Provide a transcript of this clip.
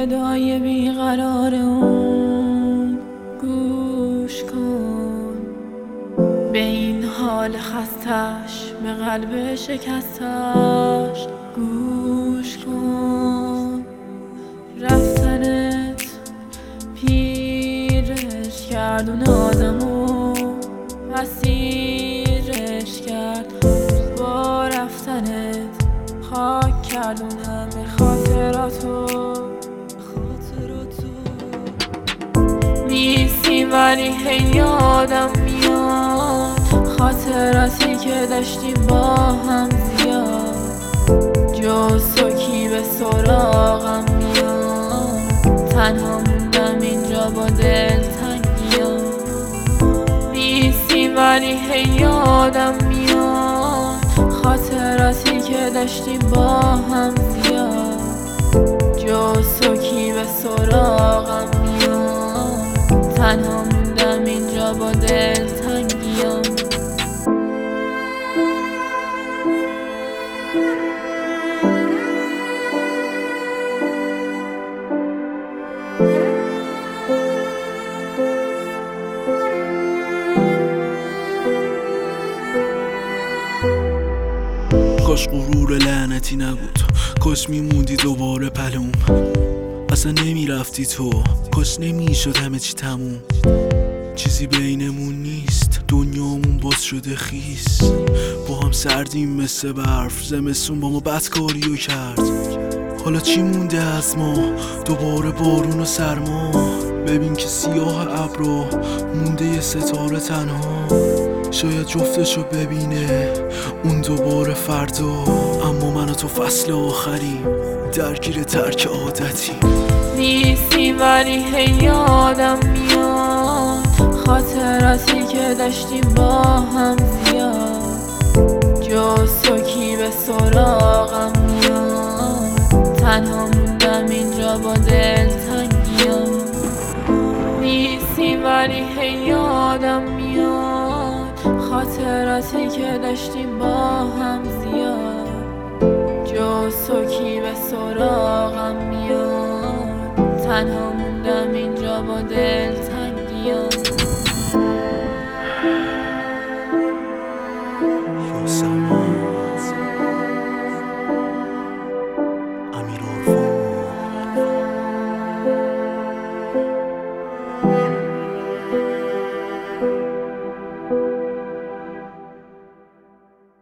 صدای بیقرار اون گوش کن، به این حال خستش، به قلب شکستش گوش کن. رفتنت پیرش کرد، اون آدمو اسیرش کرد، با رفتنت خاک کرد اون همه خاطراتو. نیستی ولی هی یادم میاد خاطراتی که داشتیم با هم زیاد، جز تو کی به سراغم میاد، تنها موندم اینجا با دلتنگیام. نیستی ولی هی یادم میاد خاطراتی که داشتیم با هم زیاد، جز تو کی به سراغم میاد، تنها موندم اینجا با دلتنگیام. کاش غرور لعنتی نبود، کاش میموندی دوباره پلوم، اصلا نمیرفتی تو، کاش نمیشد همه چی تموم. چیزی بینمون نیست، دنیامون باز شده خیس، با هم سردیم مثل برف، زمستون با ما بدکاریو کرد. حالا چی مونده از ما؟ دوباره بارون و سرما، ببین که سیاه ابرا مونده یه ستاره تنها، شاید جفتشو ببینه اون دوباره فردا، اما من و تو فصل آخری درگیر ترک عادتی. نیستی ولی هی یادم میاد خاطراتی که داشتیم با هم زیاد، جز تو کی به سراغم میاد، تنها موندم اینجا با دلتنگیام. نیستی ولی هی یادم میاد خاطراتی که داشتیم با هم زیاد، جز تو کی به سراغم میاد، تنها موندم اینجا با دلتنگیام.